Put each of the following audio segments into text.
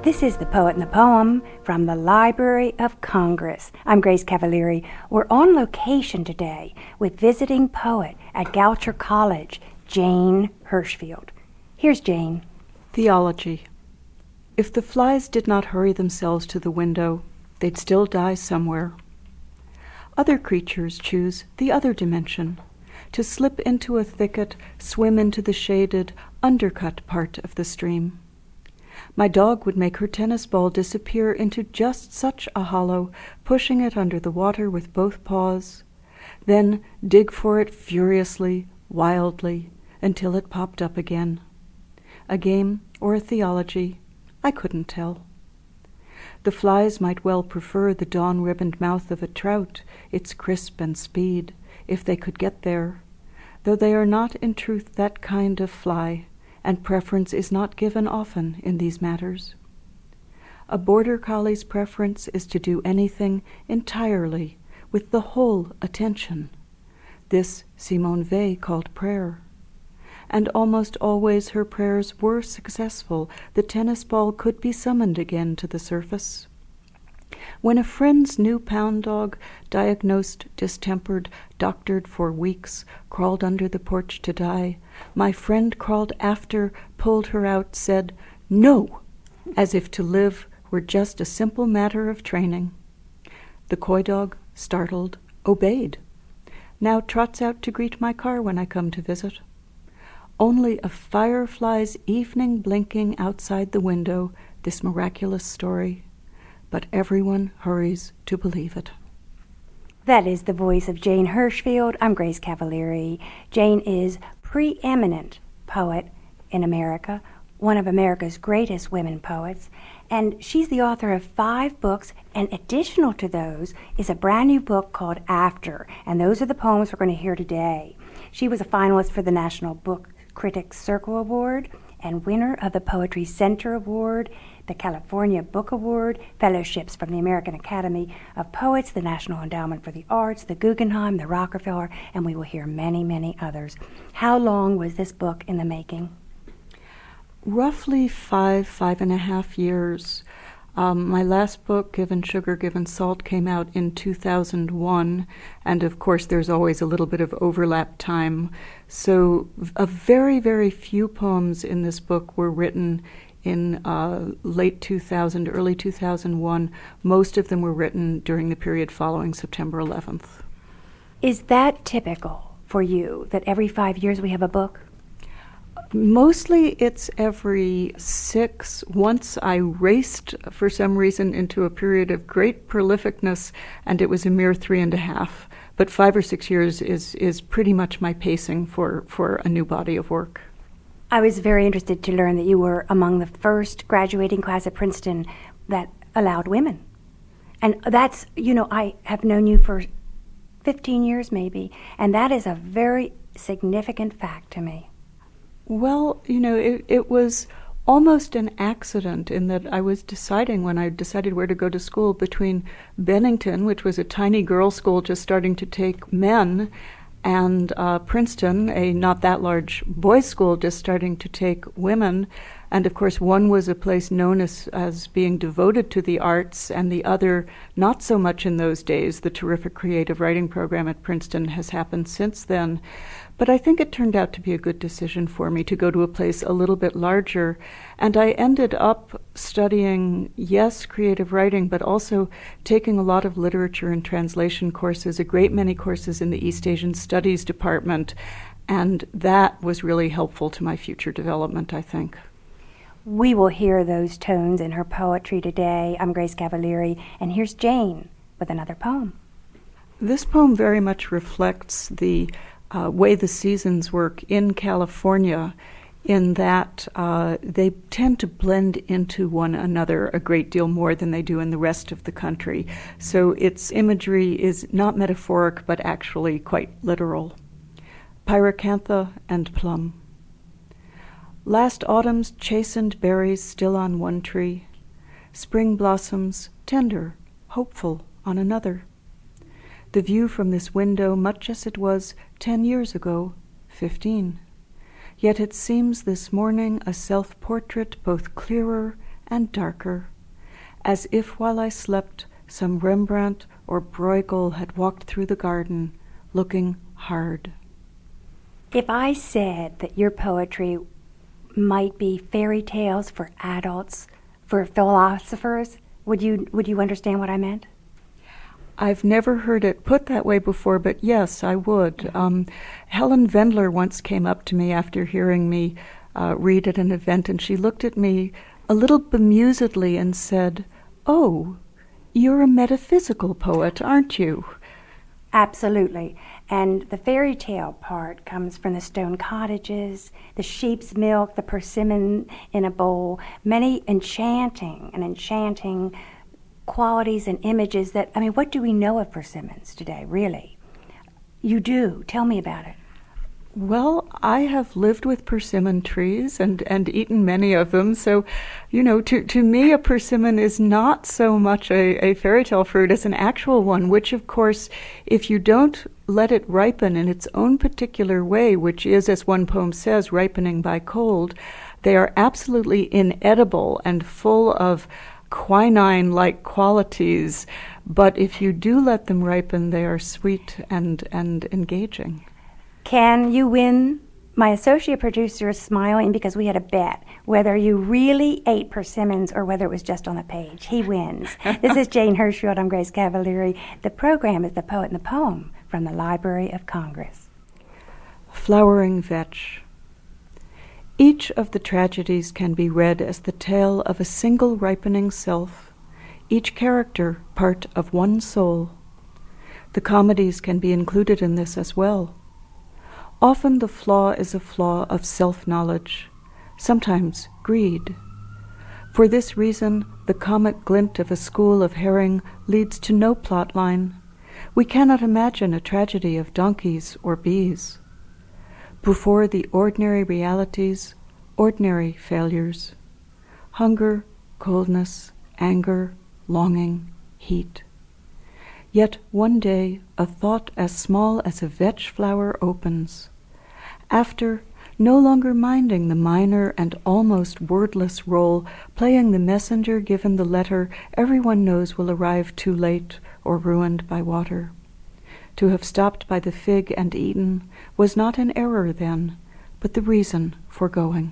This is The Poet and the Poem from the Library of Congress. I'm Grace Cavalieri. We're on location today with visiting poet at Goucher College, Jane Hirshfield. Here's Jane. Theology. If the flies did not hurry themselves to the window, they'd still die somewhere. Other creatures choose the other dimension, to slip into a thicket, swim into the shaded, undercut part of the stream. My dog would make her tennis ball disappear into just such a hollow, pushing it under the water with both paws, then dig for it furiously, wildly, until it popped up again. A game or a theology, I couldn't tell. The flies might well prefer the dawn-ribboned mouth of a trout, its crisp and speed, if they could get there, though they are not in truth that kind of fly, and preference is not given often in these matters. A border collie's preference is to do anything entirely, with the whole attention. This Simone Weil called prayer. And almost always her prayers were successful. The tennis ball could be summoned again to the surface. When a friend's new pound dog, diagnosed distempered, doctored for weeks, crawled under the porch to die, my friend crawled after, pulled her out, said, "No!" as if to live were just a simple matter of training. The coy dog, startled, obeyed. Now trots out to greet my car when I come to visit. Only a firefly's evening blinking outside the window, this miraculous story. But everyone hurries to believe it. That is the voice of Jane Hirshfield. I'm Grace Cavalieri. Jane is preeminent poet in America, one of America's greatest women poets, and she's the author of 5 books, and additional to those is a brand new book called After, and those are the poems we're going to hear today. She was a finalist for the National Book Critics Circle Award and winner of the Poetry Center Award, the California Book Award, fellowships from the American Academy of Poets, the National Endowment for the Arts, the Guggenheim, the Rockefeller, and we will hear many, many others. How long was this book in the making? Roughly 5.5 years. My last book, Given Sugar, Given Salt, came out in 2001, and of course there's always a little bit of overlap time. So a very, very few poems in this book were written in late 2000, early 2001. Most of them were written during the period following September 11th. Is that typical for you, that every 5 years we have a book? Mostly it's every 6. Once I raced, for some reason, into a period of great prolificness, and it was a mere 3.5. But 5 or 6 years is pretty much my pacing for a new body of work. I was very interested to learn that you were among the first graduating class at Princeton that allowed women. And that's, I have known you for 15 years maybe, and that is a very significant fact to me. Well, it was almost an accident in that I was deciding, when I decided where to go to school, between Bennington, which was a tiny girls' school just starting to take men, and Princeton, a not that large boys' school just starting to take women. And of course one was a place known as being devoted to the arts, and the other not so much in those days. The terrific creative writing program at Princeton has happened since then. But I think it turned out to be a good decision for me to go to a place a little bit larger. And I ended up studying, yes, creative writing, but also taking a lot of literature and translation courses, a great many courses in the East Asian Studies department. And that was really helpful to my future development, I think. We will hear those tones in her poetry today. I'm Grace Cavalieri, and here's Jane with another poem. This poem very much reflects the way the seasons work in California, in that they tend to blend into one another a great deal more than they do in the rest of the country. So its imagery is not metaphoric, but actually quite literal. Pyracantha and Plum. Last autumn's chastened berries still on one tree, spring blossoms tender, hopeful on another. The view from this window much as it was 10 years ago, 15. Yet it seems this morning a self-portrait both clearer and darker, as if while I slept some Rembrandt or Bruegel had walked through the garden, looking hard. If I said that your poetry might be fairy tales for adults, for philosophers, would you understand what I meant? I've never heard it put that way before, but yes, I would. Helen Vendler once came up to me after hearing me read at an event, and she looked at me a little bemusedly and said, "Oh, you're a metaphysical poet, aren't you?" Absolutely. And the fairy tale part comes from the stone cottages, the sheep's milk, the persimmon in a bowl, many enchanting qualities and images that, I mean, what do we know of persimmons today, really? You do. Tell me about it. Well, I have lived with persimmon trees and eaten many of them. So, to me, a persimmon is not so much a fairy tale fruit as an actual one, which, of course, if you don't let it ripen in its own particular way, which is, as one poem says, ripening by cold, they are absolutely inedible and full of quinine-like qualities. But if you do let them ripen, they are sweet and engaging. Can you win? My associate producer is smiling because we had a bet whether you really ate persimmons or whether it was just on the page. He wins. This is Jane Hirschfield. I'm Grace Cavalieri. The program is The Poet and the Poem from the Library of Congress. Flowering Vetch. Each of the tragedies can be read as the tale of a single ripening self, each character part of one soul. The comedies can be included in this as well. Often the flaw is a flaw of self-knowledge, sometimes greed. For this reason, the comic glint of a school of herring leads to no plot line. We cannot imagine a tragedy of donkeys or bees. Before the ordinary realities, ordinary failures. Hunger, coldness, anger, longing, heat. Yet one day a thought as small as a vetch flower opens. After, no longer minding the minor and almost wordless role, playing the messenger given the letter everyone knows will arrive too late or ruined by water. To have stopped by the fig and eaten was not an error then, but the reason for going.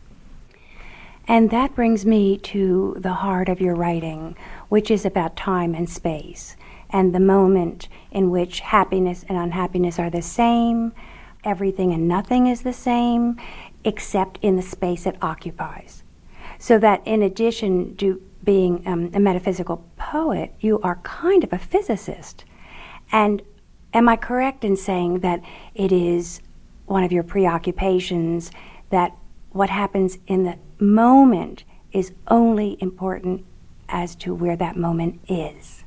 And that brings me to the heart of your writing, which is about time and space, and the moment in which happiness and unhappiness are the same, everything and nothing is the same, except in the space it occupies. So that in addition to being a metaphysical poet, you are kind of a physicist. And am I correct in saying that it is one of your preoccupations that what happens in the moment is only important as to where that moment is?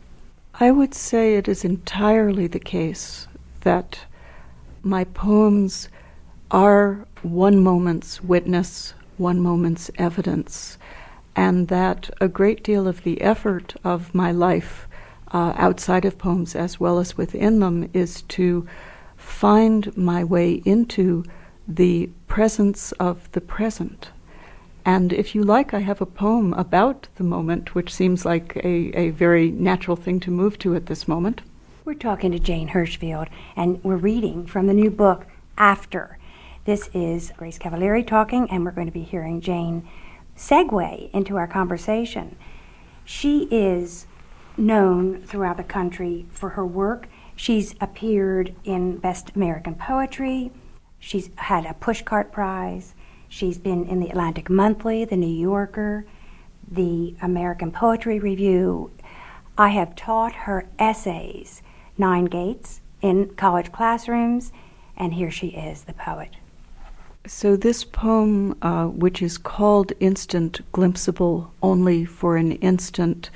I would say it is entirely the case that my poems are one moment's witness, one moment's evidence, and that a great deal of the effort of my life outside of poems as well as within them is to find my way into the presence of the present. And if you like, I have a poem about the moment, which seems like a very natural thing to move to at this moment. We're talking to Jane Hirschfield, and we're reading from the new book, After. This is Grace Cavalieri talking, and we're going to be hearing Jane segue into our conversation. She is known throughout the country for her work. She's appeared in Best American Poetry. She's had a Pushcart Prize. She's been in the Atlantic Monthly, the New Yorker, the American Poetry Review. I have taught her essays, Nine Gates, in college classrooms, and here she is, the poet. So this poem, which is called Instant Glimpsable, Only for an Instant,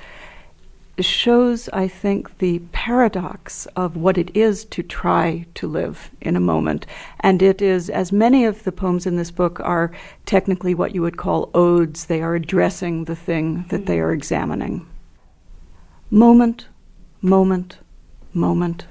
shows, I think, the paradox of what it is to try to live in a moment. And it is, as many of the poems in this book are technically what you would call odes. They are addressing the thing that they are examining. Moment, moment, moment.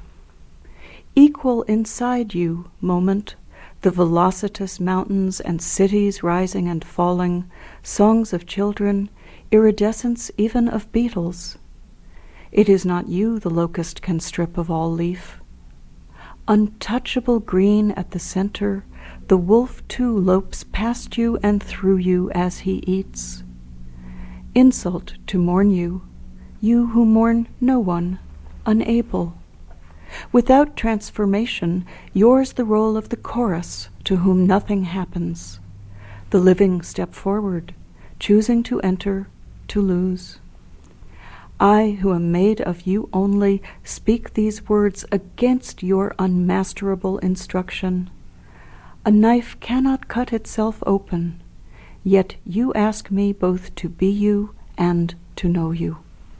Equal inside you, moment, the velocitous mountains and cities rising and falling, songs of children, iridescence even of beetles. It is not you the locust can strip of all leaf. Untouchable green at the center, the wolf too lopes past you and through you as he eats. Insult to mourn you, you who mourn no one, unable. Without transformation, yours the role of the chorus to whom nothing happens. The living step forward, choosing to enter, to lose. I, who am made of you only, speak these words against your unmasterable instruction. A knife cannot cut itself open, yet you ask me both to be you and to know you.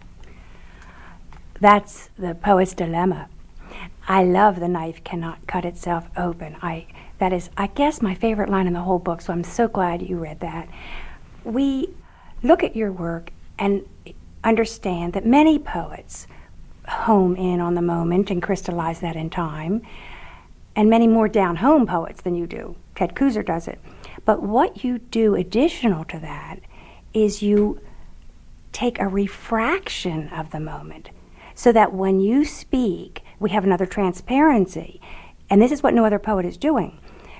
That's the poet's dilemma. I love the knife cannot cut itself open. That is, I guess, my favorite line in the whole book, so I'm so glad you read that. We look at your work and understand that many poets home in on the moment and crystallize that in time, and many more down-home poets than you do. Ted Kooser does it. But what you do additional to that is you take a refraction of the moment so that when you speak, we have another transparency. And this is what no other poet is doing.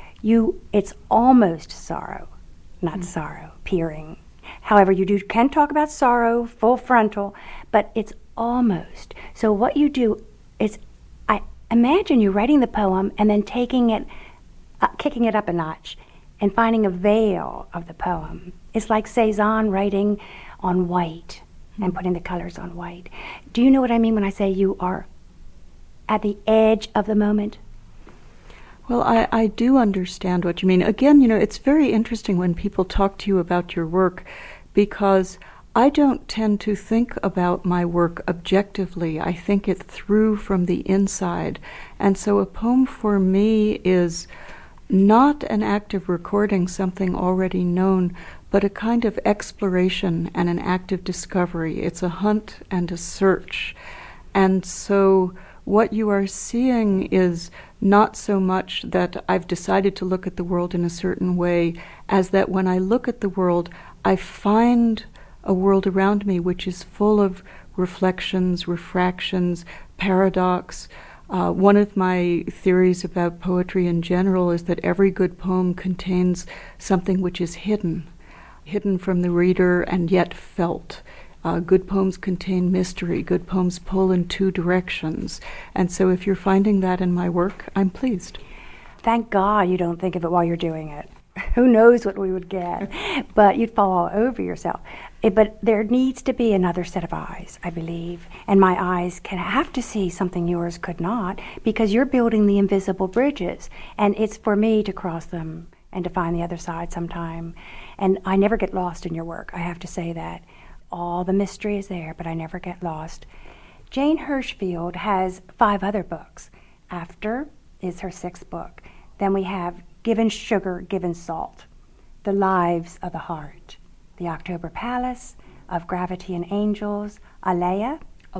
It's almost sorrow, not sorrow, peering. However, you can talk about sorrow, full frontal, but it's almost. So what you do is, I imagine you writing the poem and then taking it, kicking it up a notch and finding a veil of the poem. It's like Cezanne writing on white and putting the colors on white. Do you know what I mean when I say you are at the edge of the moment? Well, I do understand what you mean. Again, it's very interesting when people talk to you about your work, because I don't tend to think about my work objectively. I think it through from the inside. And so a poem for me is not an act of recording something already known, but a kind of exploration and an act of discovery. It's a hunt and a search. And so what you are seeing is not so much that I've decided to look at the world in a certain way, as that when I look at the world, I find a world around me which is full of reflections, refractions, paradox. One of my theories about poetry in general is that every good poem contains something which is hidden from the reader and yet felt. Good poems contain mystery. Good poems pull in two directions. And so if you're finding that in my work, I'm pleased. Thank God you don't think of it while you're doing it. Who knows what we would get? But you'd fall all over yourself. But there needs to be another set of eyes, I believe. And my eyes can have to see something yours could not, because you're building the invisible bridges. And it's for me to cross them and to find the other side sometime. And I never get lost in your work, I have to say that. All the mystery is there, but I never get lost. Jane Hirshfield has 5 other books. After is her 6th book. Then we have Given Sugar, Given Salt, The Lives of the Heart, The October Palace, Of Gravity and Angels, Alaya,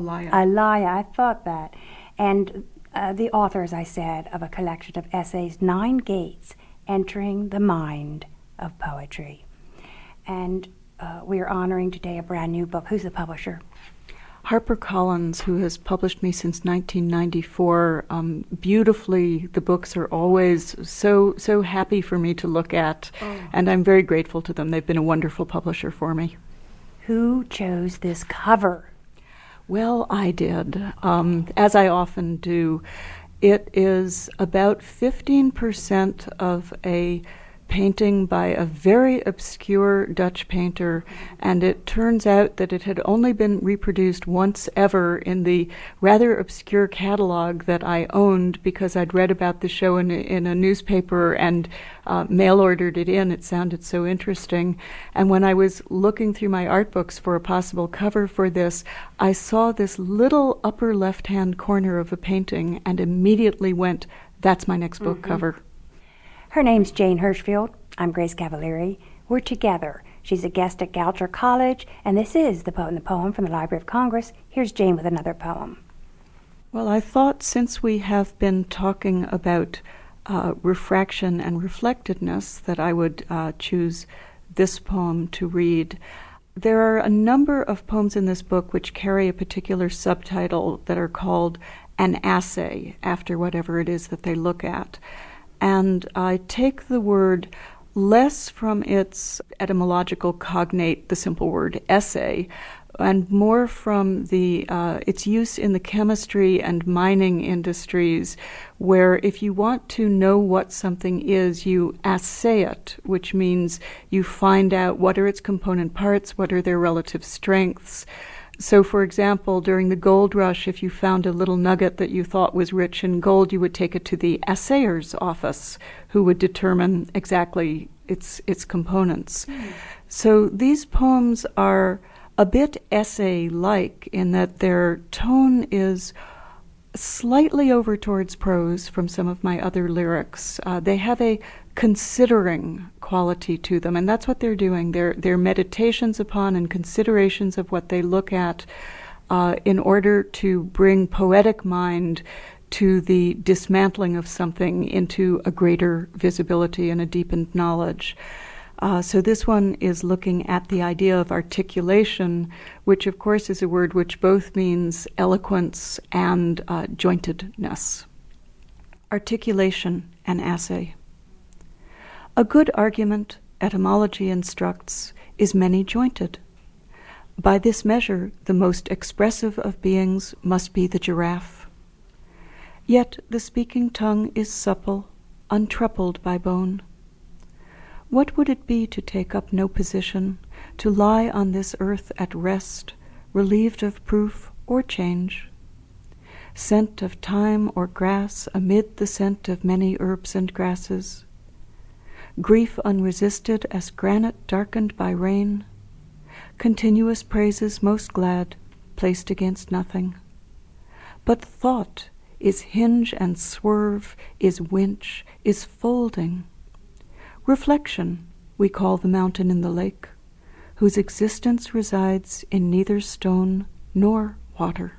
I thought that. And the author, as I said, of a collection of essays, 9 Gates, Entering the Mind of Poetry. And we are honoring today a brand new book. Who's the publisher? HarperCollins, who has published me since 1994. Beautifully, the books are always so happy for me to look at, and I'm very grateful to them. They've been a wonderful publisher for me. Who chose this cover? Well, I did, as I often do. It is about 15% of a painting by a very obscure Dutch painter, and it turns out that it had only been reproduced once ever in the rather obscure catalog that I owned, because I'd read about the show in a newspaper and mail-ordered it in. It sounded so interesting. And when I was looking through my art books for a possible cover for this, I saw this little upper left-hand corner of a painting and immediately went, that's my next book cover. Her name's Jane Hirshfield. I'm Grace Cavalieri. We're together. She's a guest at Goucher College, and this is The Poet and the Poem from the Library of Congress. Here's Jane with another poem. Well, I thought, since we have been talking about refraction and reflectedness, that I would choose this poem to read. There are a number of poems in this book which carry a particular subtitle that are called an assay, after whatever it is that they look at. And I take the word less from its etymological cognate, the simple word essay, and more from its use in the chemistry and mining industries, where if you want to know what something is, you assay it, which means you find out what are its component parts, what are their relative strengths. So, for example, during the gold rush, if you found a little nugget that you thought was rich in gold, you would take it to the assayer's office, who would determine exactly its components. So these poems are a bit essay-like in that their tone is slightly over towards prose from some of my other lyrics. They have a considering quality to them, and that's what they're doing. They're meditations upon and considerations of what they look at in order to bring poetic mind to the dismantling of something into a greater visibility and a deepened knowledge. So this one is looking at the idea of articulation, which of course is a word which both means eloquence and jointedness. Articulation and assay. A good argument, etymology instructs, is many-jointed. By this measure, the most expressive of beings must be the giraffe. Yet the speaking tongue is supple, untroubled by bone. What would it be to take up no position, to lie on this earth at rest, relieved of proof or change? Scent of thyme or grass amid the scent of many herbs and grasses. Grief unresisted as granite darkened by rain. Continuous praises most glad, placed against nothing. But thought is hinge and swerve, is winch, is folding. Reflection, we call the mountain in the lake, whose existence resides in neither stone nor water.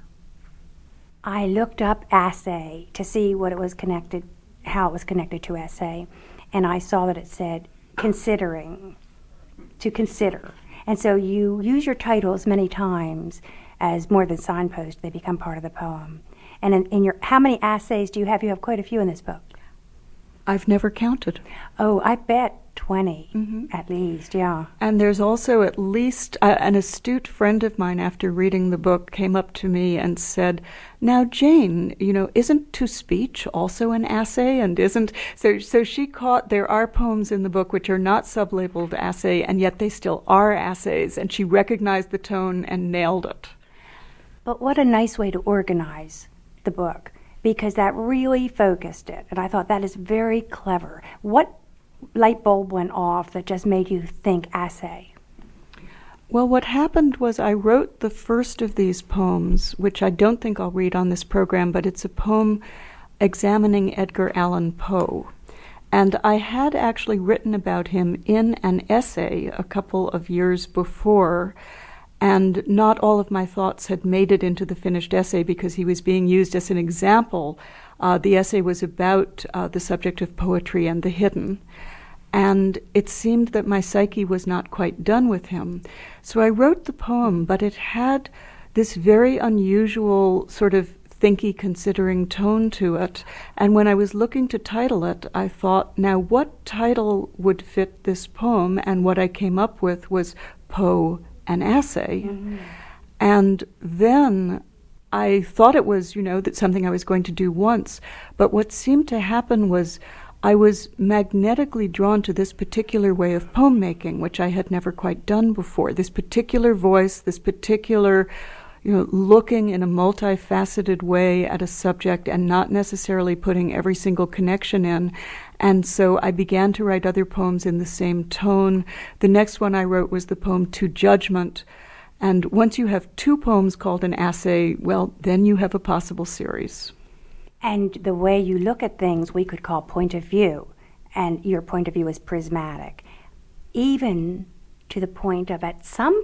I looked up assay to see what it was connected, how it was connected to essay, and I saw that it said considering, to consider. And so you use your titles many times as more than signposts. They become part of the poem. And in your, how many assays do you have? You have quite a few in this book. I've never counted. Oh, I bet 20 at least, yeah. And there's also at least an astute friend of mine, after reading the book, came up to me and said, "Now, Jane, isn't to speech also an assay?" And isn't so she caught there are poems in the book which are not sublabeled assay, and yet they still are assays, and she recognized the tone and nailed it. But what a nice way to organize the book, because that really focused it. And I thought that is very clever. What light bulb went off that just made you think assay? Well, what happened was I wrote the first of these poems, which I don't think I'll read on this program, but it's a poem examining Edgar Allan Poe. And I had actually written about him in an essay a couple of years before, and not all of my thoughts had made it into the finished essay because he was being used as an example. The essay was about the subject of poetry and the hidden. And it seemed that my psyche was not quite done with him. So I wrote the poem, but it had this very unusual sort of thinky, considering tone to it. And when I was looking to title it, I thought, now what title would fit this poem? And what I came up with was Poe, an assay. And then I thought it was, that something I was going to do once. But what seemed to happen was I was magnetically drawn to this particular way of poem making, which I had never quite done before. This particular voice, this particular, looking in a multifaceted way at a subject and not necessarily putting every single connection in. And so I began to write other poems in the same tone. The next one I wrote was the poem To Judgment. And once you have two poems called an assay, well, then you have a possible series. And the way you look at things we could call point of view, and your point of view is prismatic, even to the point of at some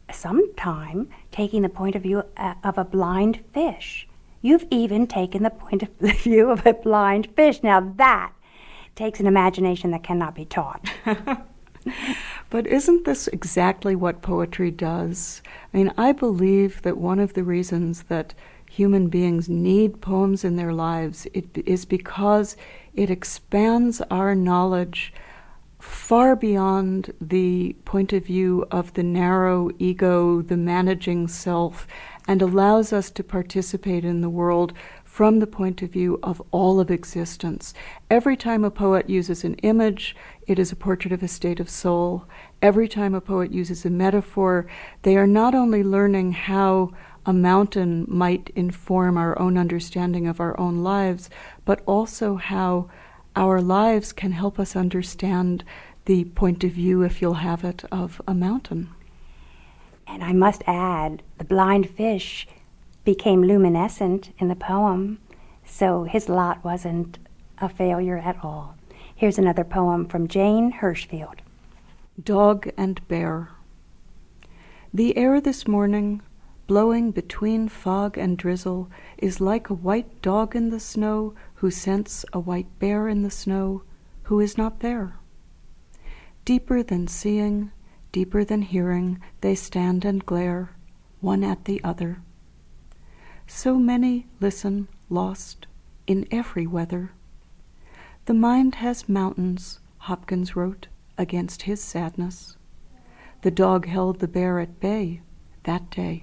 time taking the point of view of a blind fish. You've even taken the point of view of a blind fish. Now that takes an imagination that cannot be taught. But isn't this exactly what poetry does? I mean, I believe that one of the reasons that human beings need poems in their lives is because it expands our knowledge far beyond the point of view of the narrow ego, the managing self, and allows us to participate in the world from the point of view of all of existence. Every time a poet uses an image, it is a portrait of a state of soul. Every time a poet uses a metaphor, they are not only learning how a mountain might inform our own understanding of our own lives, but also how our lives can help us understand the point of view, if you'll have it, of a mountain. And I must add, the blind fish became luminescent in the poem, so his lot wasn't a failure at all. Here's another poem from Jane Hirshfield. Dog and Bear. The air this morning, blowing between fog and drizzle, is like a white dog in the snow who scents a white bear in the snow who is not there. Deeper than seeing, deeper than hearing, they stand and glare, one at the other. So many listen, lost, in every weather. The mind has mountains, Hopkins wrote, against his sadness. The dog held the bear at bay that day.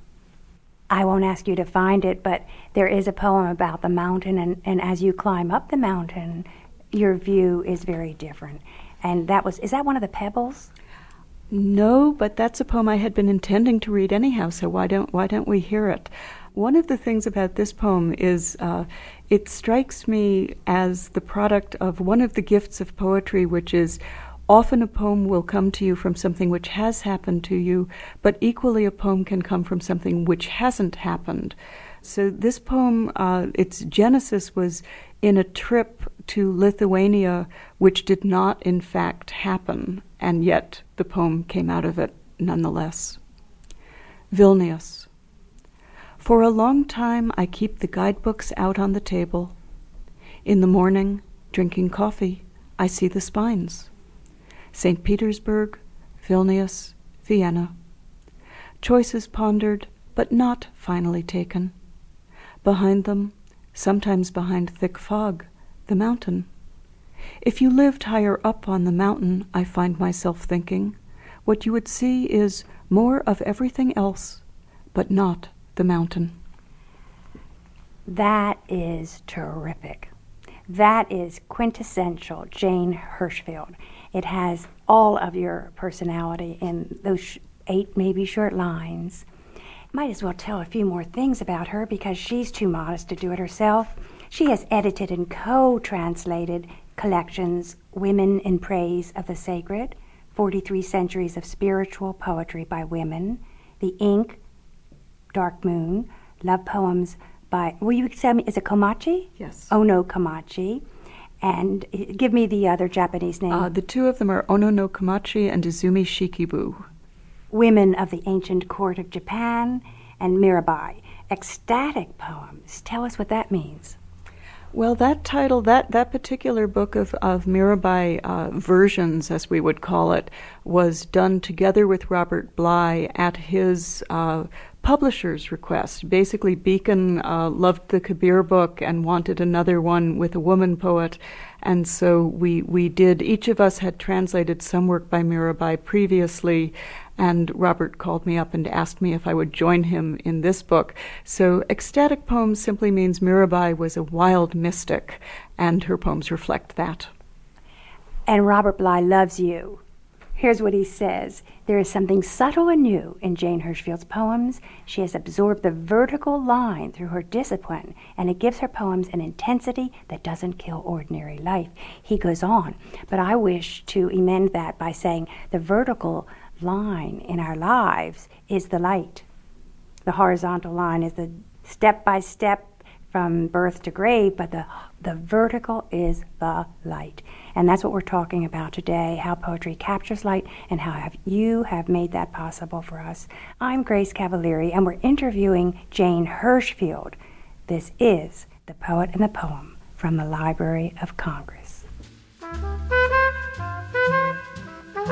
I won't ask you to find it, but there is a poem about the mountain, and as you climb up the mountain, your view is very different. And is that one of the Pebbles? No, but that's a poem I had been intending to read anyhow, so why don't we hear it? One of the things about this poem is it strikes me as the product of one of the gifts of poetry, which is often a poem will come to you from something which has happened to you, but equally a poem can come from something which hasn't happened. So this poem, its genesis was in a trip to Lithuania, which did not in fact happen, and yet the poem came out of it nonetheless. Vilnius. For a long time I keep the guidebooks out on the table. In the morning, drinking coffee, I see the spines. St. Petersburg, Vilnius, Vienna. Choices pondered, but not finally taken. Behind them, sometimes behind thick fog, the mountain. If you lived higher up on the mountain, I find myself thinking, what you would see is more of everything else, but not the mountain. That is terrific. That is quintessential Jane Hirshfield. It has all of your personality in those 8 maybe short lines. Might as well tell a few more things about her because she's too modest to do it herself. She has edited and co-translated collections, Women in Praise of the Sacred, 43 Centuries of Spiritual Poetry by Women, The Ink, Dark Moon, Love Poems by, will you tell me, is it Komachi? Yes. Ono Komachi. And give me the other Japanese name. The two of them are Ono no Komachi and Izumi Shikibu. Women of the Ancient Court of Japan, and Mirabai. Ecstatic poems. Tell us what that means. Well, that title, that particular book of Mirabai versions, as we would call it, was done together with Robert Bly at his publisher's request. Basically, Beacon loved the Kabir book and wanted another one with a woman poet, and so we did. Each of us had translated some work by Mirabai previously, and Robert called me up and asked me if I would join him in this book. So ecstatic poems simply means Mirabai was a wild mystic, and her poems reflect that. And Robert Bly loves you. Here's what he says. There is something subtle and new in Jane Hirshfield's poems. She has absorbed the vertical line through her discipline, and it gives her poems an intensity that doesn't kill ordinary life. He goes on, but I wish to amend that by saying the vertical line in our lives is the light. The horizontal line is the step by step from birth to grave, but the vertical is the light. And that's what we're talking about today, how poetry captures light and how you have made that possible for us. I'm Grace Cavalieri, and we're interviewing Jane Hirshfield. This is The Poet and the Poem from the Library of Congress.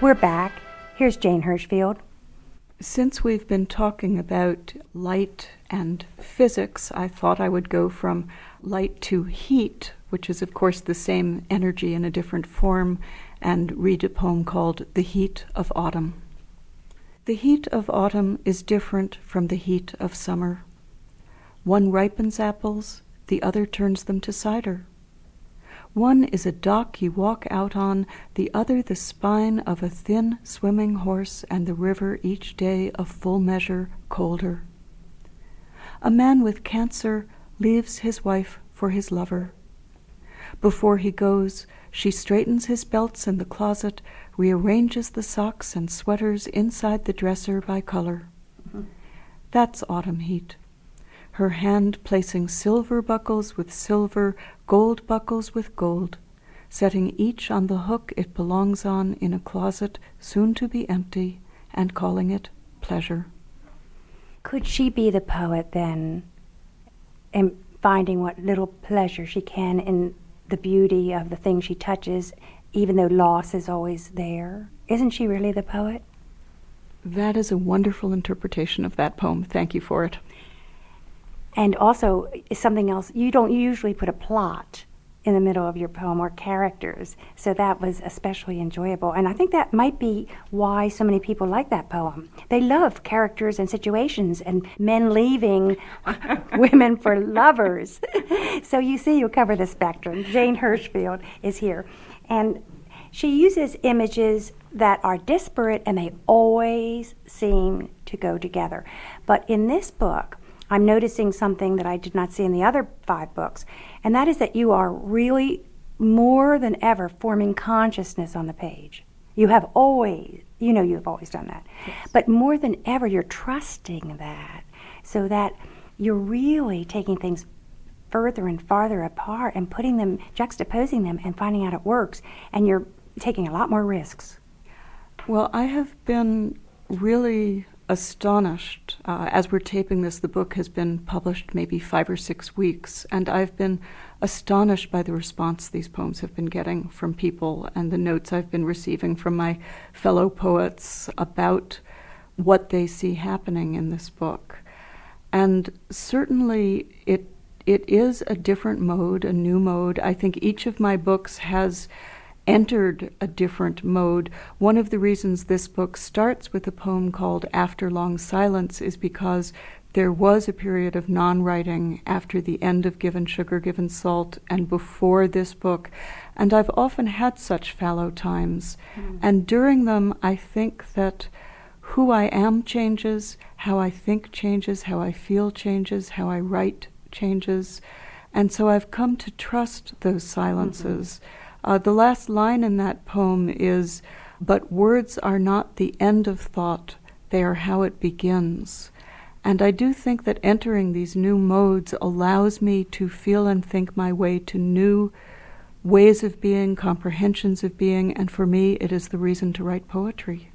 we're back. Here's Jane Hirshfield. Since we've been talking about light and physics, I thought I would go from light to heat, which is, of course, the same energy in a different form, and read a poem called The Heat of Autumn. The heat of autumn is different from the heat of summer. One ripens apples, the other turns them to cider. One is a dock you walk out on, the other the spine of a thin swimming horse, and the river each day a full measure colder. A man with cancer leaves his wife for his lover. Before he goes, she straightens his belts in the closet, rearranges the socks and sweaters inside the dresser by color. That's autumn heat. Her hand placing silver buckles with silver, gold buckles with gold, setting each on the hook it belongs on in a closet soon to be empty, and calling it pleasure. Could she be the poet then, in finding what little pleasure she can in the beauty of the thing she touches, even though loss is always there? Isn't she really the poet? That is a wonderful interpretation of that poem. Thank you for it. And also, something else, you don't usually put a plot in the middle of your poem or characters, so that was especially enjoyable. And I think that might be why so many people like that poem. They love characters and situations and men leaving women for lovers. So you see, you cover the spectrum. Jane Hirshfield is here. And she uses images that are disparate and they always seem to go together. But in this book, I'm noticing something that I did not see in the other 5 books, and that is that you are really, more than ever, forming consciousness on the page. You have always, you've always done that. Yes. But more than ever, you're trusting that, so that you're really taking things further and farther apart and putting them, juxtaposing them, and finding out it works, and you're taking a lot more risks. Well, I have been really astonished. As we're taping this, the book has been published maybe 5 or 6 weeks, and I've been astonished by the response these poems have been getting from people and the notes I've been receiving from my fellow poets about what they see happening in this book. And certainly it is a different mode, a new mode. I think each of my books has entered a different mode. One of the reasons this book starts with a poem called After Long Silence is because there was a period of non-writing after the end of Given Sugar, Given Salt, and before this book, and I've often had such fallow times. And during them, I think that who I am changes, how I think changes, how I feel changes, how I write changes, and so I've come to trust those silences. The last line in that poem is, "But words are not the end of thought, they are how it begins." And I do think that entering these new modes allows me to feel and think my way to new ways of being, comprehensions of being, and for me it is the reason to write poetry.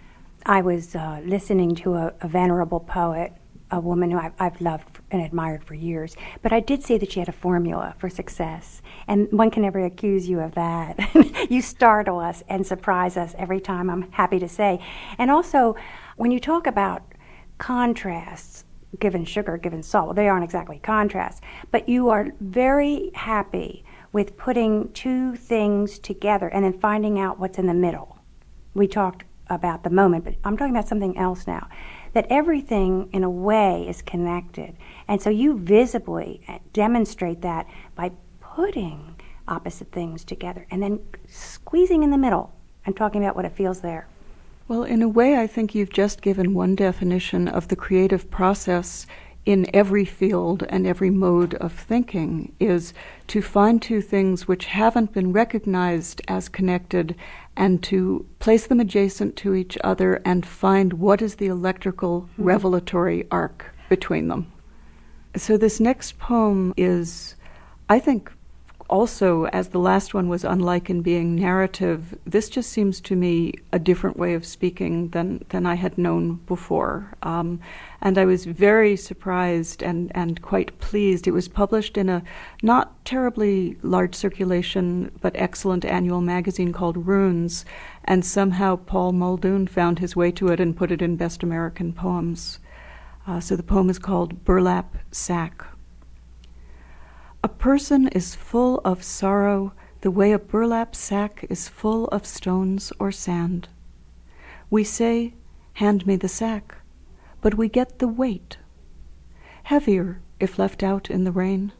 I was listening to a venerable poet, a woman who I've loved and admired for years, but I did see that she had a formula for success, and one can never accuse you of that. You startle us and surprise us every time, I'm happy to say. And also, when you talk about contrasts, Given Sugar, Given Salt, well, they aren't exactly contrasts, but you are very happy with putting two things together and then finding out what's in the middle. We talked about the moment, but I'm talking about something else now. That everything, in a way, is connected. And so you visibly demonstrate that by putting opposite things together and then squeezing in the middle and talking about what it feels there. Well, in a way, I think you've just given one definition of the creative process in every field and every mode of thinking, is to find two things which haven't been recognized as connected and to place them adjacent to each other and find what is the electrical revelatory arc between them. So this next poem is, I think, also, as the last one was unlike in being narrative, this just seems to me a different way of speaking than I had known before. And I was very surprised and quite pleased. It was published in a not terribly large circulation, but excellent annual magazine called Runes, and somehow Paul Muldoon found his way to it and put it in Best American Poems. So the poem is called Burlap Sack. A person is full of sorrow the way a burlap sack is full of stones or sand. We say, "Hand me the sack," but we get the weight, heavier if left out in the rain.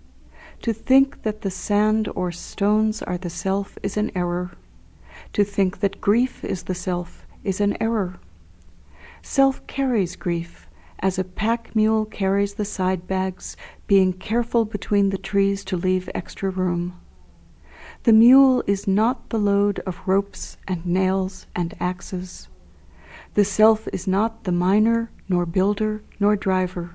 To think that the sand or stones are the self is an error. To think that grief is the self is an error. Self carries grief, as a pack mule carries the side bags, being careful between the trees to leave extra room. The mule is not the load of ropes and nails and axes. The self is not the miner, nor builder, nor driver.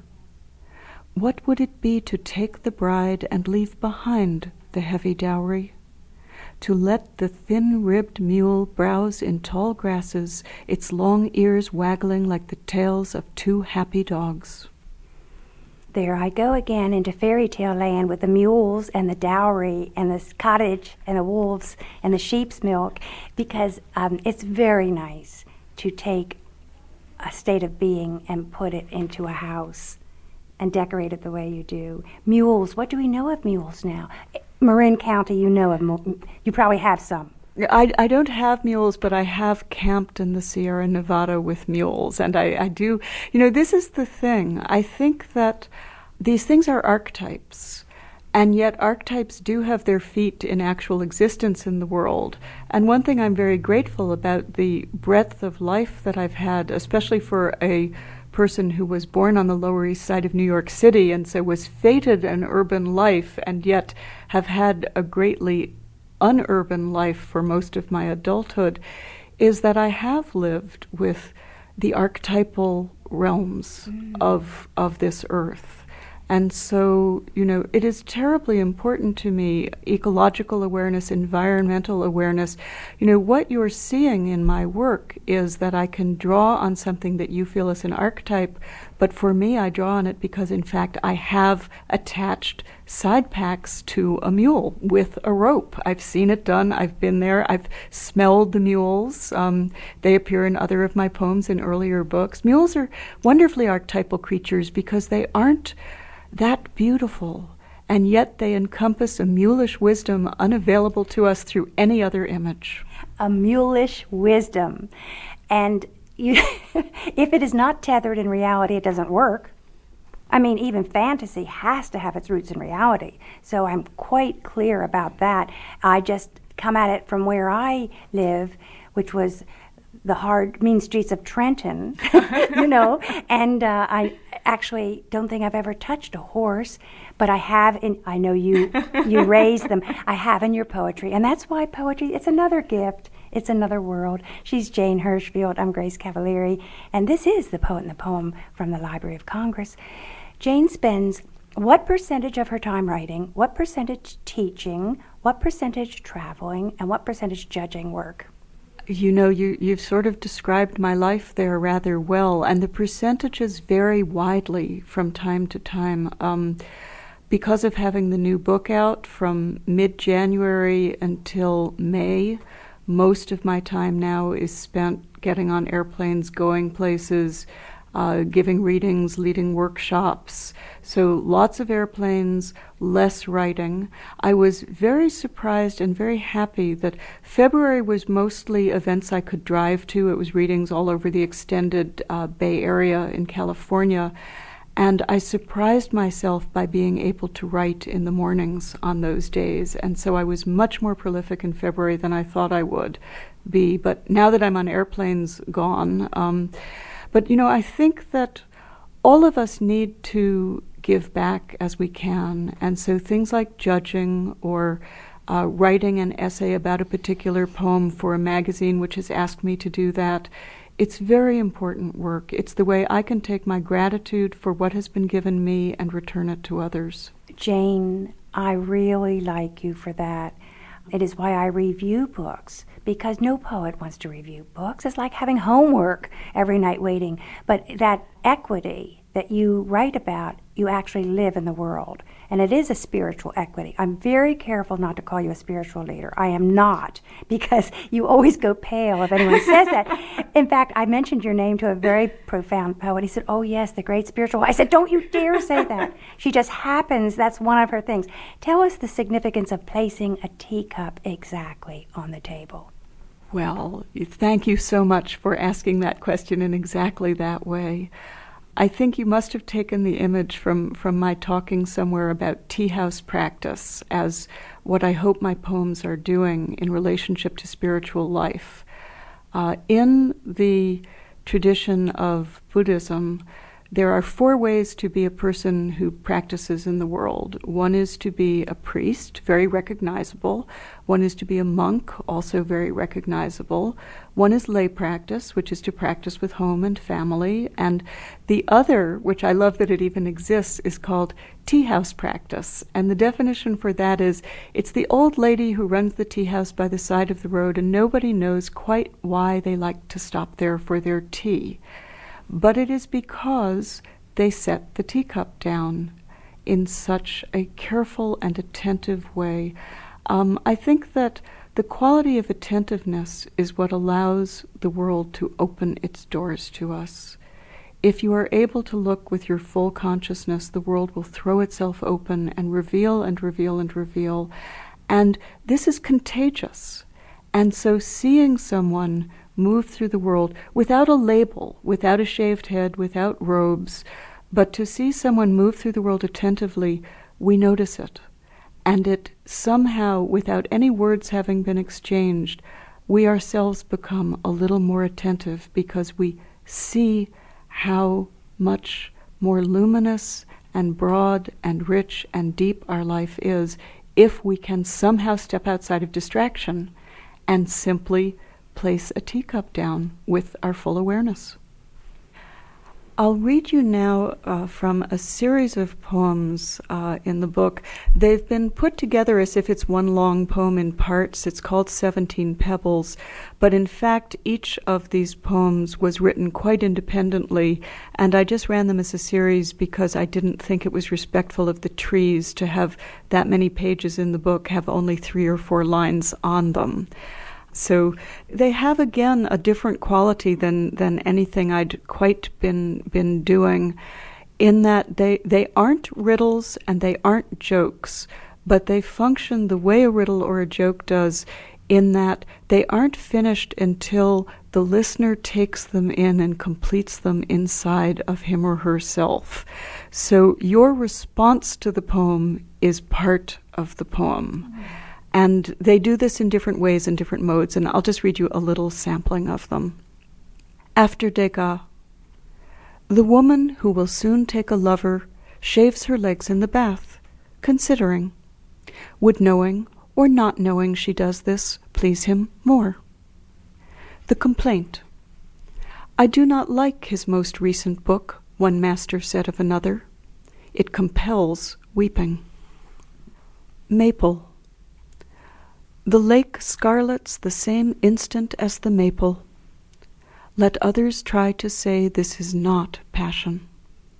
What would it be to take the bride and leave behind the heavy dowry? To let the thin-ribbed mule browse in tall grasses, its long ears waggling like the tails of two happy dogs. There I go again into fairy tale land with the mules and the dowry and the cottage and the wolves and the sheep's milk, because it's very nice to take a state of being and put it into a house and decorate it the way you do. Mules, what do we know of mules now? Marin County, you know of, you probably have some. I don't have mules, but I have camped in the Sierra Nevada with mules, and I do, this is the thing. I think that these things are archetypes, and yet archetypes do have their feet in actual existence in the world. And one thing I'm very grateful about the breadth of life that I've had, especially for a person who was born on the Lower East Side of New York City and so was fated an urban life and yet have had a greatly unurban life for most of my adulthood, is that I have lived with the archetypal realms of this earth. And so, it is terribly important to me, ecological awareness, environmental awareness. What you're seeing in my work is that I can draw on something that you feel is an archetype, but for me, I draw on it because, in fact, I have attached side packs to a mule with a rope. I've seen it done. I've been there. I've smelled the mules. They appear in other of my poems in earlier books. Mules are wonderfully archetypal creatures because they aren't that beautiful, and yet they encompass a mulish wisdom unavailable to us through any other image. A mulish wisdom. And if it is not tethered in reality, it doesn't work. I mean, even fantasy has to have its roots in reality. So I'm quite clear about that. I just come at it from where I live, which was the hard, mean streets of Trenton, and I actually don't think I've ever touched a horse, but I have I know you raise them. I have in your poetry, and that's why poetry, it's another gift. It's another world. She's Jane Hirshfield. I'm Grace Cavalieri, and this is The Poet and the Poem from the Library of Congress. Jane spends what percentage of her time writing, what percentage teaching, what percentage traveling, and what percentage judging work? You've sort of described my life there rather well, and the percentages vary widely from time to time. Because of having the new book out from mid-January until May, most of my time now is spent getting on airplanes, going places, giving readings, leading workshops. So lots of airplanes, less writing. I was very surprised and very happy that February was mostly events I could drive to. It was readings all over the extended Bay Area in California. And I surprised myself by being able to write in the mornings on those days. And so I was much more prolific in February than I thought I would be. But now that I'm on airplanes, gone. But I think that all of us need to give back as we can. And so things like judging or writing an essay about a particular poem for a magazine which has asked me to do that, it's very important work. It's the way I can take my gratitude for what has been given me and return it to others. Jane, I really like you for that. It is why I review books, because no poet wants to review books. It's like having homework every night waiting. But that equity that you write about, you actually live in the world. And it is a spiritual equity. I'm very careful not to call you a spiritual leader. I am not, because you always go pale if anyone says that. In fact, I mentioned your name to a very profound poet. He said, oh yes, the great spiritual. I said, don't you dare say that. She just happens, that's one of her things. Tell us the significance of placing a teacup exactly on the table. Well, thank you so much for asking that question in exactly that way. I think you must have taken the image from my talking somewhere about tea house practice as what I hope my poems are doing in relationship to spiritual life. In the tradition of Buddhism, there are 4 ways to be a person who practices in the world. One is to be a priest, very recognizable. One is to be a monk, also very recognizable. One is lay practice, which is to practice with home and family. And the other, which I love that it even exists, is called tea house practice. And the definition for that is, it's the old lady who runs the tea house by the side of the road, and nobody knows quite why they like to stop there for their tea. But it is because they set the teacup down in such a careful and attentive way. I think that the quality of attentiveness is what allows the world to open its doors to us. If you are able to look with your full consciousness, the world will throw itself open and reveal and reveal and reveal. And this is contagious. And so seeing someone move through the world without a label, without a shaved head, without robes, but to see someone move through the world attentively, we notice it. And it somehow, without any words having been exchanged, we ourselves become a little more attentive because we see how much more luminous and broad and rich and deep our life is if we can somehow step outside of distraction and simply place a teacup down with our full awareness. I'll read you now from a series of poems in the book. They've been put together as if it's one long poem in parts. It's called 17 Pebbles, but in fact each of these poems was written quite independently, and I just ran them as a series because I didn't think it was respectful of the trees to have that many pages in the book have only 3 or 4 lines on them. So they have, again, a different quality than anything I'd quite been doing, in that they aren't riddles and they aren't jokes, but they function the way a riddle or a joke does, in that they aren't finished until the listener takes them in and completes them inside of him or herself. So your response to the poem is part of the poem. And they do this in different ways and different modes, and I'll just read you a little sampling of them. After Degas. The woman who will soon take a lover shaves her legs in the bath, considering. Would knowing or not knowing she does this please him more? The complaint. I do not like his most recent book, one master said of another. It compels weeping. Maple. The lake scarlets the same instant as the maple. Let others try to say this is not passion.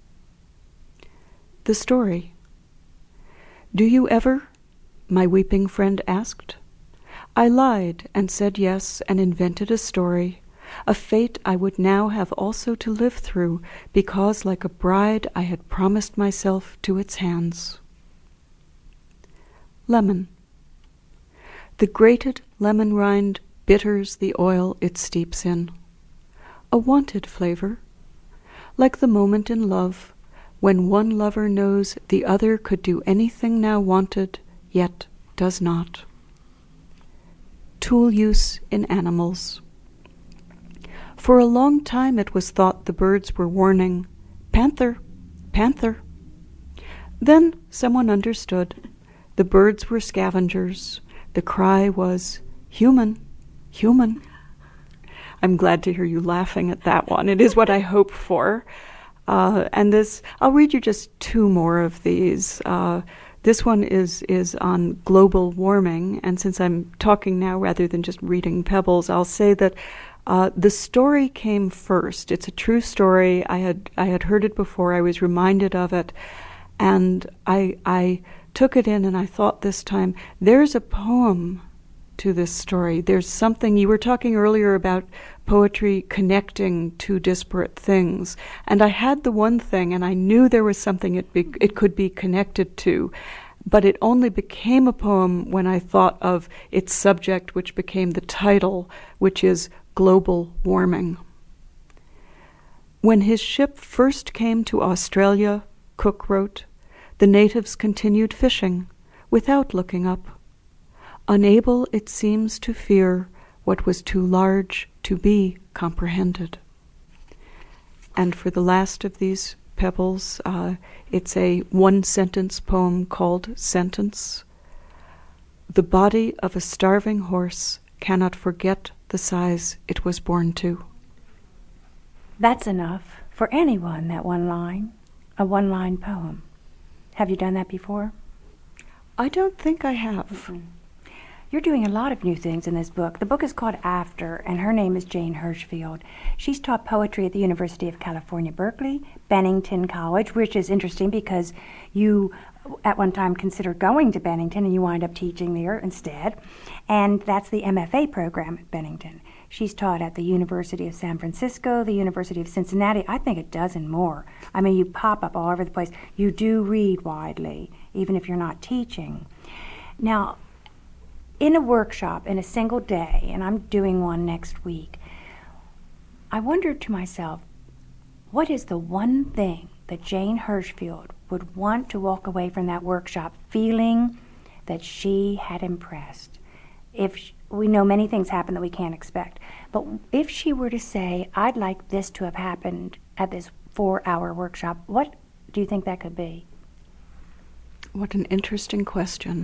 The story. Do you ever? My weeping friend asked. I lied and said yes and invented a story, a fate I would now have also to live through, because like a bride I had promised myself to its hands. Lemon. The grated lemon rind bitters the oil it steeps in. A wanted flavor, like the moment in love, when one lover knows the other could do anything now wanted, yet does not. Tool use in animals. For a long time it was thought the birds were warning, "Panther, panther." Then someone understood. The birds were scavengers. The cry was, "Human, human." I'm glad to hear you laughing at that one. It is what I hope for. And I'll read you just 2 more of these. The This one is on global warming, and since I'm talking now rather than just reading pebbles, I'll say that the story came first. It's a true story. I had heard it before. I was reminded of it, and I took it in, and I thought this time, there's a poem to this story. There's something. You were talking earlier about poetry connecting two disparate things, and I had the one thing, and I knew there was something it could be connected to, but it only became a poem when I thought of its subject, which became the title, which is global warming. When his ship first came to Australia, Cook wrote, the natives continued fishing without looking up. Unable, it seems, to fear what was too large to be comprehended. And for the last of these pebbles, it's a one-sentence poem called Sentence. The body of a starving horse cannot forget the size it was born to. That's enough for anyone, that one line, a one-line poem. Have you done that before? I don't think I have. Mm-hmm. You're doing a lot of new things in this book. The book is called After, and her name is Jane Hirshfield. She's taught poetry at the University of California, Berkeley, Bennington College, which is interesting because you at one time considered going to Bennington and you wind up teaching there instead. And that's the MFA program at Bennington. She's taught at the University of San Francisco, the University of Cincinnati, I think a dozen more. I mean, you pop up all over the place. You do read widely, even if you're not teaching. Now, in a workshop, in a single day, and I'm doing one next week, I wondered to myself, what is the one thing that Jane Hirshfield would want to walk away from that workshop feeling that she had impressed? We know many things happen that we can't expect, but if she were to say, I'd like this to have happened at this 4-hour workshop, what do you think that could be? What an interesting question.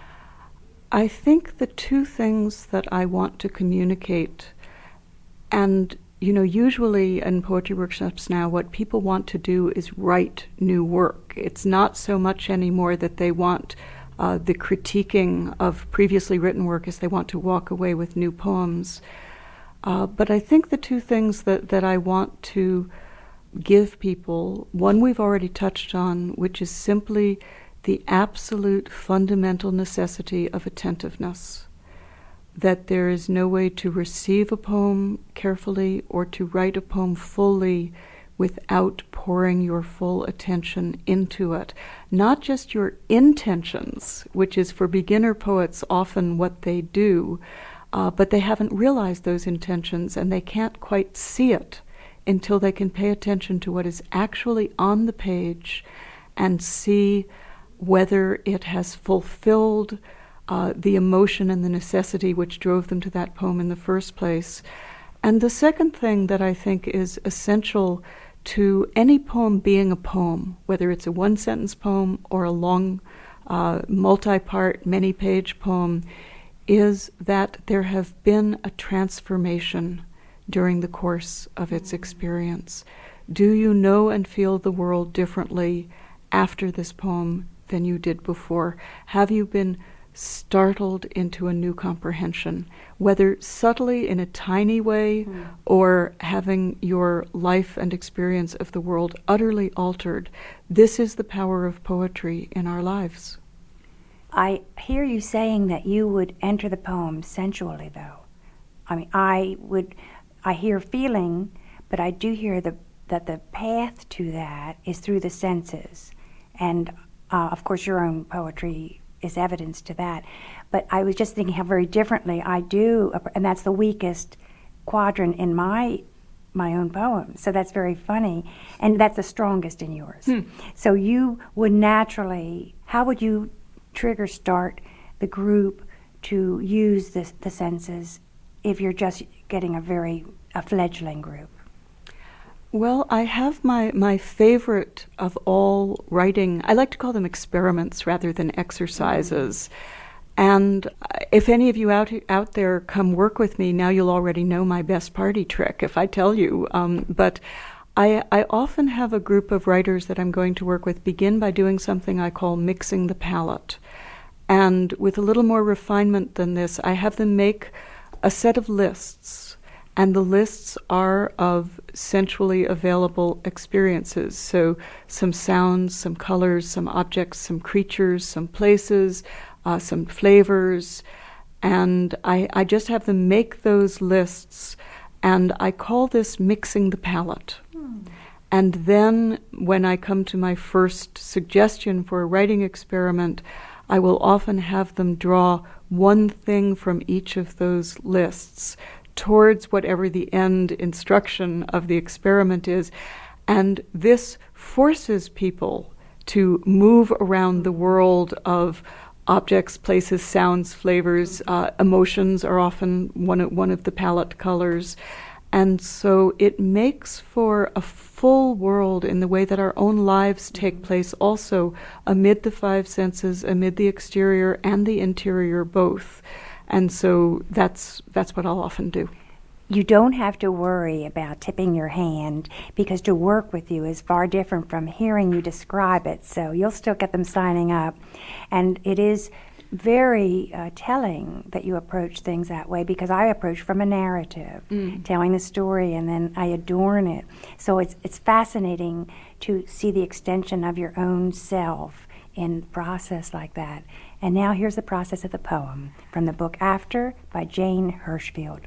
I think the two things that I want to communicate, and usually in poetry workshops now, what people want to do is write new work. It's not so much anymore that they want the critiquing of previously written work as they want to walk away with new poems. But I think the two things that I want to give people, one we've already touched on, which is simply the absolute fundamental necessity of attentiveness, that there is no way to receive a poem carefully or to write a poem fully without pouring your full attention into it. Not just your intentions, which is for beginner poets often what they do, but they haven't realized those intentions and they can't quite see it until they can pay attention to what is actually on the page and see whether it has fulfilled the emotion and the necessity which drove them to that poem in the first place. And the second thing that I think is essential to any poem being a poem, whether it's a one-sentence poem or a long, multi-part, many-page poem, is that there have been a transformation during the course of its experience. Do you know and feel the world differently after this poem than you did before? Have you been startled into a new comprehension, whether subtly in a tiny way or having your life and experience of the world utterly altered? This is the power of poetry in our lives. I hear you saying that you would enter the poem sensually, though. I mean, I hear feeling, but I do hear that the path to that is through the senses. And of course, your own poetry is evidence to that. But I was just thinking how very differently I do, and that's the weakest quadrant in my own poem. So that's very funny. And that's the strongest in yours. So you would naturally, how would you start the group to use the senses if you're just getting a fledgling group? Well, I have my favorite of all writing, I like to call them experiments rather than exercises. And if any of you out there come work with me, now you'll already know my best party trick if I tell you. But I often have a group of writers that I'm going to work with begin by doing something I call mixing the palette. And with a little more refinement than this, I have them make a set of lists. And the lists are of sensually available experiences. So some sounds, some colors, some objects, some creatures, some places, some flavors. And I just have them make those lists. And I call this mixing the palette. And then when I come to my first suggestion for a writing experiment, I will often have them draw one thing from each of those lists towards whatever the end instruction of the experiment is. And this forces people to move around the world of objects, places, sounds, flavors. Emotions are often one of the palette colors. And so it makes for a full world in the way that our own lives take place also amid the five senses, amid the exterior and the interior both. And so that's what I'll often do. You don't have to worry about tipping your hand, because to work with you is far different from hearing you describe it. So you'll still get them signing up. And it is very telling that you approach things that way, because I approach from a narrative, telling the story, and then I adorn it. So it's fascinating to see the extension of your own self in process like that. And now here's the process of the poem from the book After by Jane Hirshfield.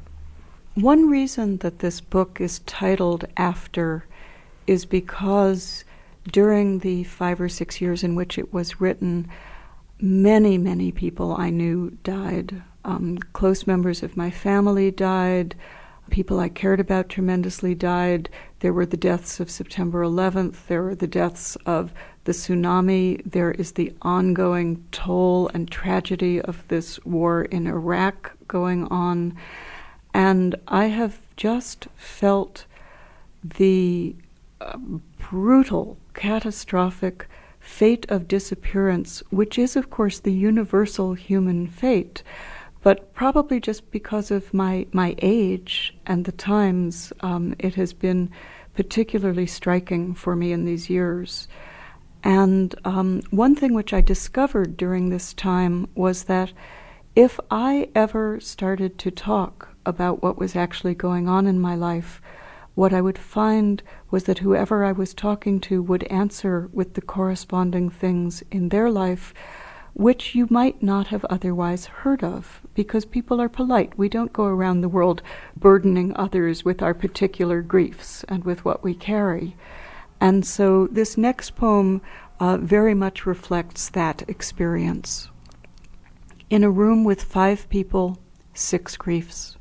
One reason that this book is titled After is because during the 5 or 6 years in which it was written, many, many people I knew died. Close members of my family died. People I cared about tremendously died. There were the deaths of September 11th. There were the deaths of the tsunami. There is the ongoing toll and tragedy of this war in Iraq going on. And I have just felt the brutal, catastrophic fate of disappearance, which is, of course, the universal human fate. But probably just because of my age and the times, it has been particularly striking for me in these years. And one thing which I discovered during this time was that if I ever started to talk about what was actually going on in my life, what I would find was that whoever I was talking to would answer with the corresponding things in their life, which you might not have otherwise heard of, because people are polite. We don't go around the world burdening others with our particular griefs and with what we carry. And so this next poem very much reflects that experience. In a room with 5 people, 6 griefs.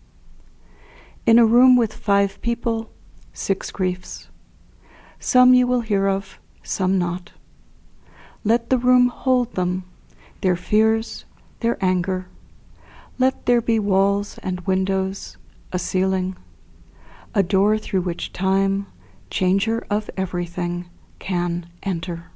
In a room with 5 people, 6 griefs. Some you will hear of, some not. Let the room hold them, their fears, their anger. Let there be walls and windows, a ceiling, a door through which time, changer of everything, can enter.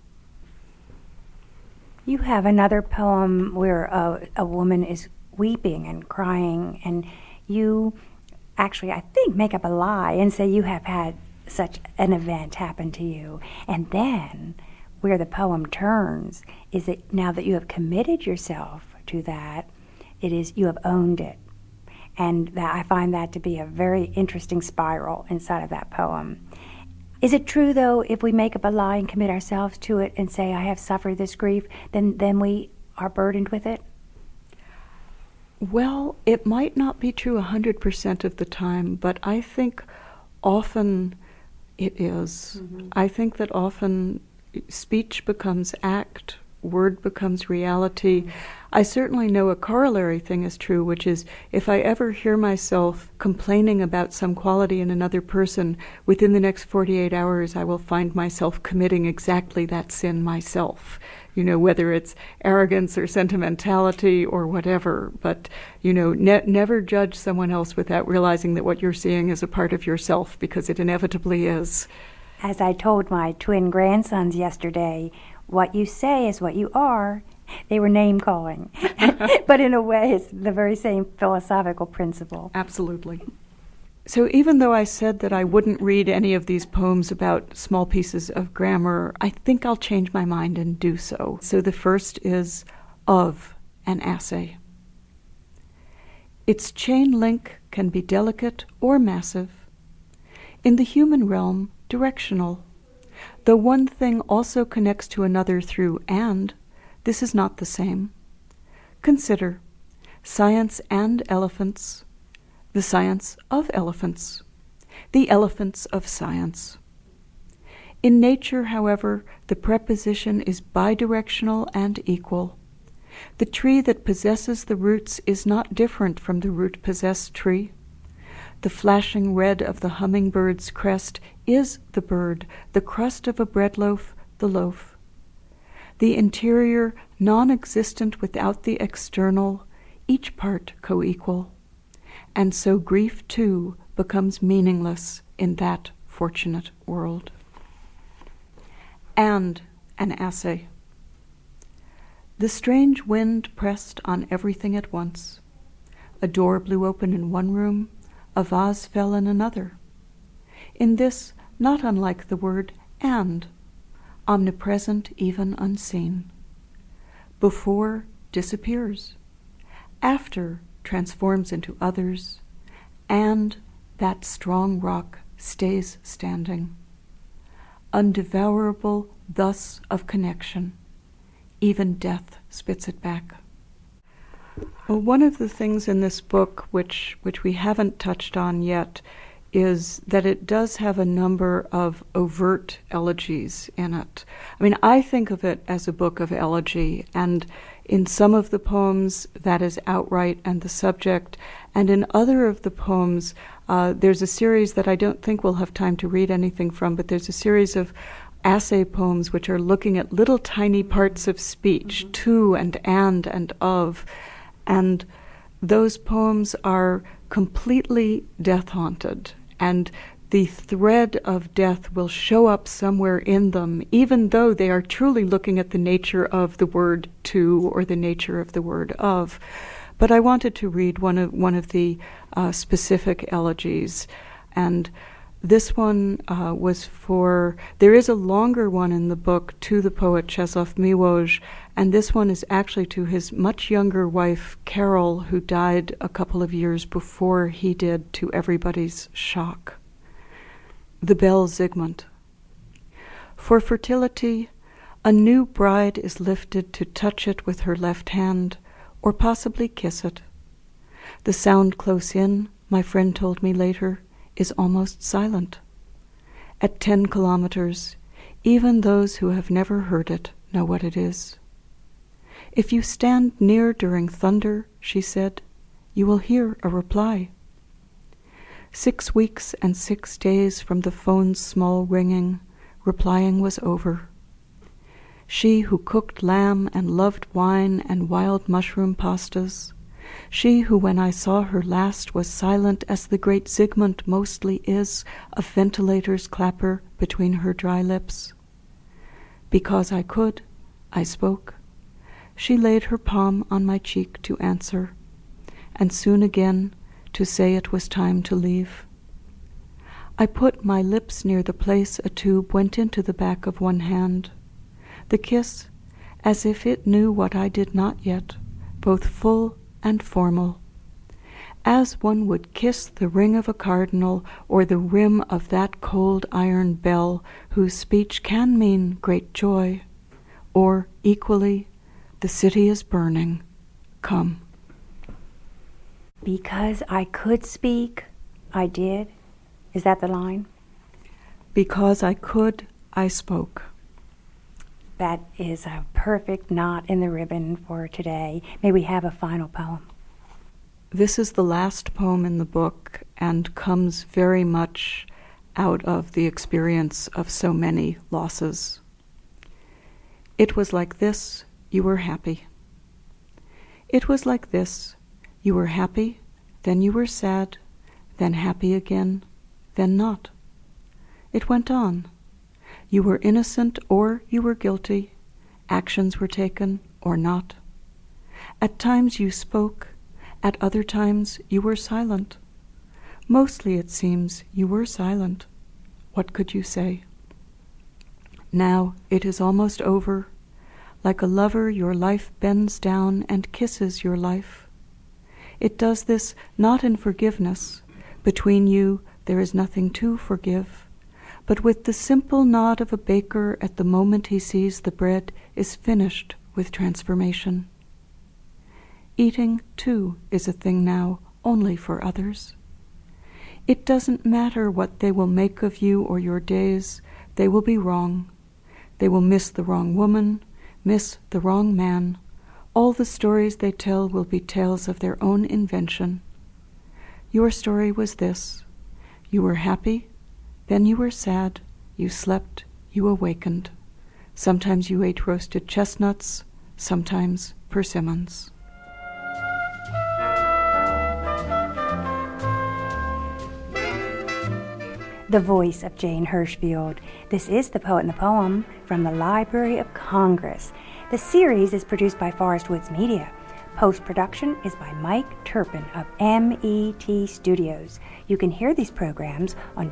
You have another poem where a woman is weeping and crying, and you actually, I think, make up a lie and say you have had such an event happen to you. And then where the poem turns is that now that you have committed yourself to that, it is you have owned it. And that I find that to be a very interesting spiral inside of that poem. Is it true, though, if we make up a lie and commit ourselves to it and say, I have suffered this grief, then we are burdened with it? Well, it might not be true 100% of the time, but I think often it is. Mm-hmm. I think that often speech becomes act, word becomes reality. I certainly know a corollary thing is true, which is if I ever hear myself complaining about some quality in another person, within the next 48 hours I will find myself committing exactly that sin myself. You know, whether it's arrogance or sentimentality or whatever. But, you know, never judge someone else without realizing that what you're seeing is a part of yourself, because it inevitably is. As I told my twin grandsons yesterday, what you say is what you are. They were name-calling. But in a way, it's the very same philosophical principle. Absolutely. So even though I said that I wouldn't read any of these poems about small pieces of grammar, I think I'll change my mind and do so. So the first is of an assay. Its chain link can be delicate or massive. In the human realm, directional. Though one thing also connects to another through and, this is not the same. Consider science and elephants, the science of elephants, the elephants of science. In nature, however, the preposition is bidirectional and equal. The tree that possesses the roots is not different from the root-possessed tree. The flashing red of the hummingbird's crest is the bird, the crust of a bread loaf, the loaf. The interior, non-existent without the external, each part co-equal. And so grief, too, becomes meaningless in that fortunate world. And an assay. The strange wind pressed on everything at once. A door blew open in one room, a vase fell in another. In this, not unlike the word and, omnipresent even unseen. Before disappears. After transforms into others, and that strong rock stays standing. Undevourable thus of connection, even death spits it back. Well, one of the things in this book which we haven't touched on yet is that it does have a number of overt elegies in it. I mean, I think of it as a book of elegy, and in some of the poems that is outright and the subject, and in other of the poems there's a series that I don't think we'll have time to read anything from, but there's a series of assay poems which are looking at little tiny parts of speech, to and of, and those poems are completely death-haunted, and the thread of death will show up somewhere in them, even though they are truly looking at the nature of the word to or the nature of the word of. But I wanted to read one of the specific elegies, and this one was for, there is a longer one in the book to the poet Czesław Miłosz, and this one is actually to his much younger wife, Carol, who died a couple of years before he did, to everybody's shock. The Bell Zygmunt. For fertility, a new bride is lifted to touch it with her left hand, or possibly kiss it. The sound close in, my friend told me later, is almost silent. At 10 kilometers, even those who have never heard it know what it is. If you stand near during thunder, she said, you will hear a reply. 6 weeks and 6 days from the phone's small ringing, replying was over. She who cooked lamb and loved wine and wild mushroom pastas, she who when I saw her last was silent as the great Zygmunt mostly is, a ventilator's clapper between her dry lips. Because I could, I spoke. She laid her palm on my cheek to answer, and soon again to say it was time to leave. I put my lips near the place a tube went into the back of one hand. The kiss, as if it knew what I did not yet, both full and formal. As one would kiss the ring of a cardinal or the rim of that cold iron bell whose speech can mean great joy, or, equally, the city is burning, come. Because I could speak, I did. Is that the line? Because I could, I spoke. That is a perfect knot in the ribbon for today. May we have a final poem? This is the last poem in the book and comes very much out of the experience of so many losses. It was like this, you were happy. It was like this, you were happy, then you were sad, then happy again, then not. It went on. You were innocent or you were guilty. Actions were taken or not. At times you spoke, at other times you were silent. Mostly, it seems, you were silent. What could you say? Now it is almost over. Like a lover, your life bends down and kisses your life. It does this not in forgiveness. Between you there is nothing to forgive, but with the simple nod of a baker at the moment he sees the bread is finished with transformation. Eating, too, is a thing now only for others. It doesn't matter what they will make of you or your days, they will be wrong. They will miss the wrong woman, miss the wrong man. All the stories they tell will be tales of their own invention. Your story was this. You were happy, then you were sad, you slept, you awakened. Sometimes you ate roasted chestnuts, sometimes persimmons. The voice of Jane Hirshfield. This is The Poet and the Poem from the Library of Congress. The series is produced by Forest Woods Media. Post-production is by Mike Turpin of MET Studios. You can hear these programs on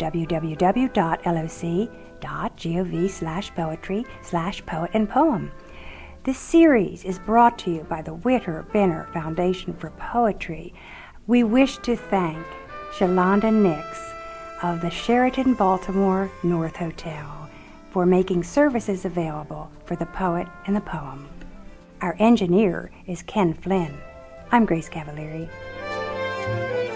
www.loc.gov/poetry/poet and poem. This series is brought to you by the Witter Benner Foundation for Poetry. We wish to thank Shalonda Nix of the Sheraton Baltimore North Hotel for making services available for the poet and the poem. Our engineer is Ken Flynn. I'm Grace Cavalieri.